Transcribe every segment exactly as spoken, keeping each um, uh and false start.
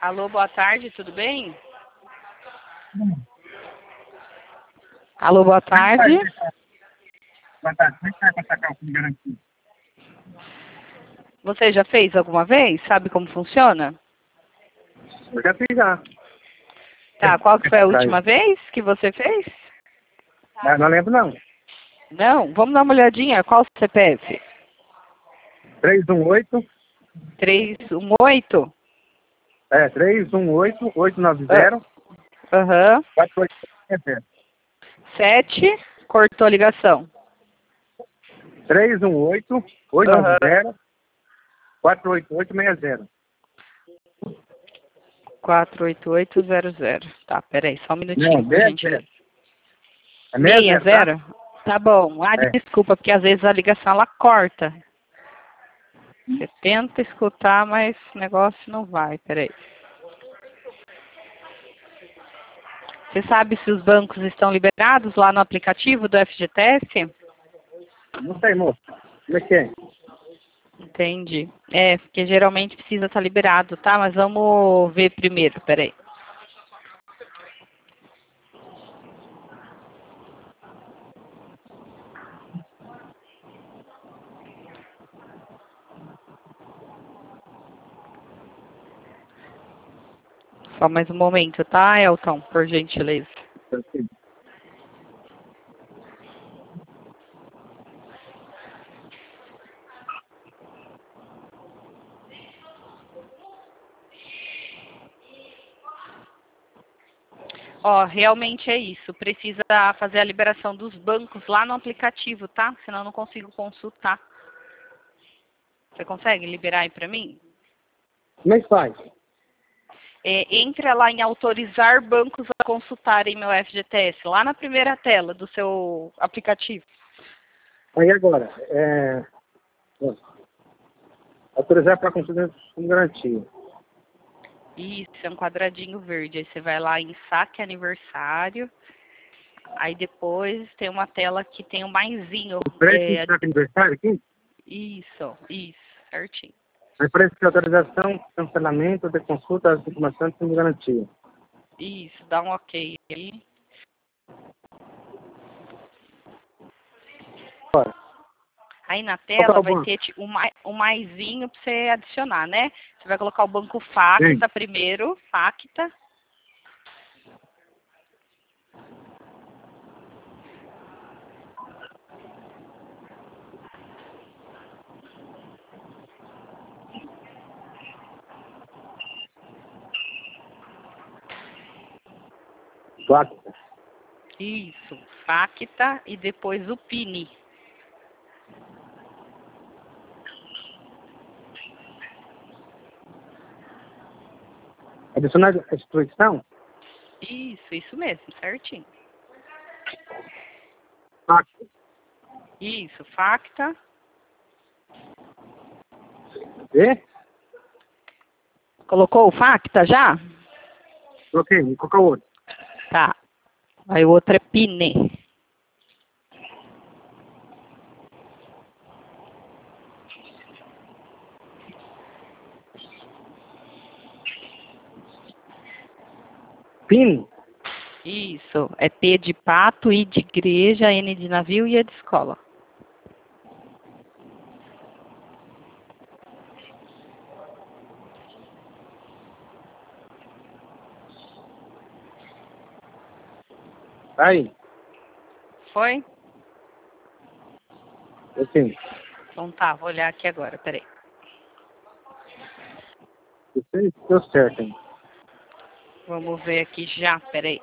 Alô, boa tarde, tudo bem? Hum. Alô, boa tarde. Boa tarde, como é que vai para sacar o fundo de garantia? Você já fez alguma vez? Sabe como funciona? Eu já fiz já. Tá, qual que foi a última vez que você fez? Não, não lembro não. Não? Vamos dar uma olhadinha. Qual o C P F? três um oito, três um oito? é, três um oito, oito nove zero, Aham. quatro oito zero. sete, cortou a ligação. três um oito, oito nove Aham. zero, quatro oito oito seis zero. quatro oito oito zero zero. Tá, peraí, só um minutinho, Não, por seis gentileza. zero. É seis Meia zero, zero? Tá bom. Ah, É. desculpa, porque às vezes a ligação ela corta. Você tenta escutar, mas o negócio não vai. Peraí. Você sabe se os bancos estão liberados lá no aplicativo do F G T S? tá? Não sei, moço. Como é que é? Entendi. É, porque geralmente precisa estar liberado, tá? Mas vamos ver primeiro, peraí. Só mais um momento, tá, Elton? Por gentileza. Ó, realmente é isso. Precisa fazer a liberação dos bancos lá no aplicativo, tá? Senão eu não consigo consultar. Você consegue liberar aí pra mim? Como é que faz? É, entra lá em autorizar bancos a consultarem meu F G T S, lá na primeira tela do seu aplicativo. Aí agora, é... autorizar para consulta com garantia. Isso, é um quadradinho verde. Aí você vai lá em saque aniversário. Aí depois tem uma tela que tem o maisinho. O preço É, de aniversário aqui? isso, isso, certinho. Aí preço de autorização, cancelamento de consulta, as informações com garantia. Isso, dá um ok aí. Bora. Aí na Qual que é tela o vai banco? ter tipo, um, mai- um maisinho para você adicionar, né? Você vai colocar o banco Facta Sim. primeiro, Facta. Quatro. Isso, Facta e depois o P I N. Adicionar a instituição? Isso, isso mesmo, certinho. Quatro. Isso, Facta. E? Colocou o Facta já? Ok, e qual que é o outro? Tá. Aí o outro é P I N. PIN? Isso, é P de pato, I de igreja, N de navio e E de escola. Aí. Foi? Assim. Então tá, vou olhar aqui agora, peraí. Isso deu certo, hein? Vamos ver aqui já, peraí.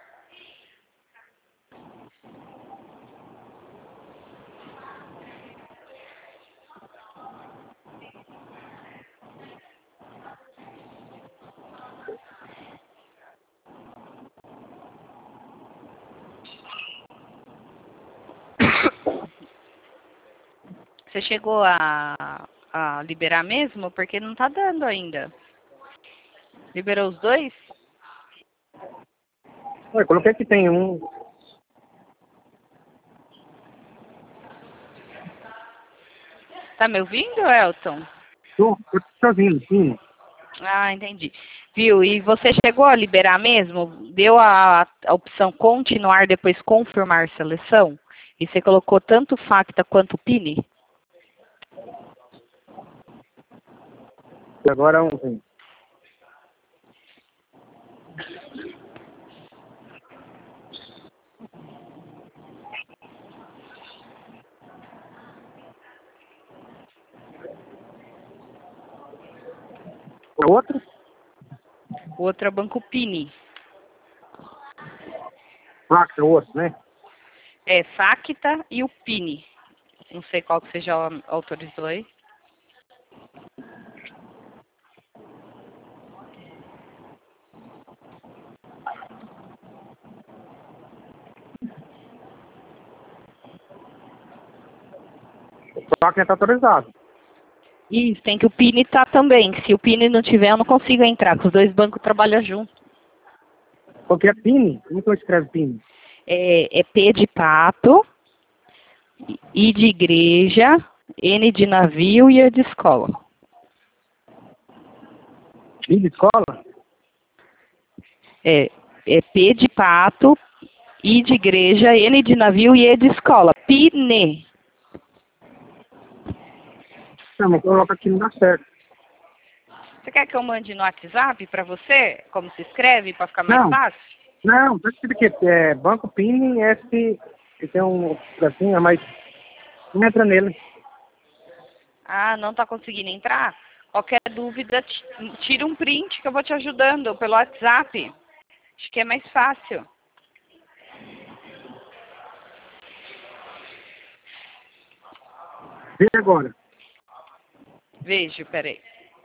Você chegou a, a liberar mesmo? Porque não tá dando ainda. Liberou os dois? Eu coloquei que tem um. Tá me ouvindo, Elton? Tô, eu tô ouvindo, PIN. Ah, entendi. Viu? E você chegou a liberar mesmo? Deu a, a opção continuar, depois confirmar seleção? E você colocou tanto Facta quanto Pini? E agora um. O outro? O outro é o Banco Pini. Facta, o outro, né? É Facta e o Pini. Não sei qual que você já autorizou aí. O Facta está autorizado. Isso, tem que o Pini tá também. Se o Pini não tiver, eu não consigo entrar, que os dois bancos trabalham junto. Porque é Pini? Como que eu escrevo Pini? É, é P de pato, I de igreja, N de navio e E de escola. I de escola? É, é P de pato, I de igreja, N de navio e E de escola. Pine. Não, mas coloca aqui não dá certo. Você quer que eu mande no WhatsApp para você, como se escreve, para ficar mais Não, fácil? não, tá escrito aqui, é Banco Pini S, que tem um assim, mas não entra nele. Ah, não está conseguindo entrar? Qualquer dúvida, ti- tira um print que eu vou te ajudando pelo WhatsApp. Acho que é mais fácil. Vê agora. Vejo, peraí.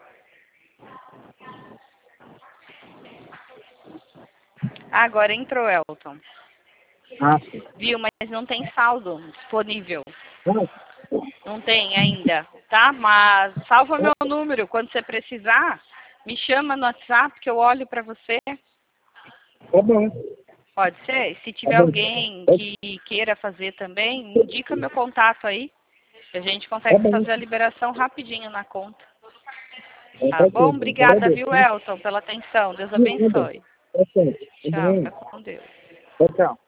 Ah, agora entrou, Elton. Ah, sim. Viu, mas não tem saldo disponível. Não, Não tem ainda, tá? Mas salva meu número. Quando você precisar, me chama no WhatsApp que eu olho para você. tá bom. Pode ser? Se Tá tiver bom. alguém que queira fazer também, me indica meu contato aí. Que a gente Tá consegue bom. fazer a liberação rapidinho na conta. Tá Tá bom? bom. Obrigada, viu, Elton, pela atenção. Deus abençoe. Tá bom. Tchau, fica com Deus. Tchau, tchau.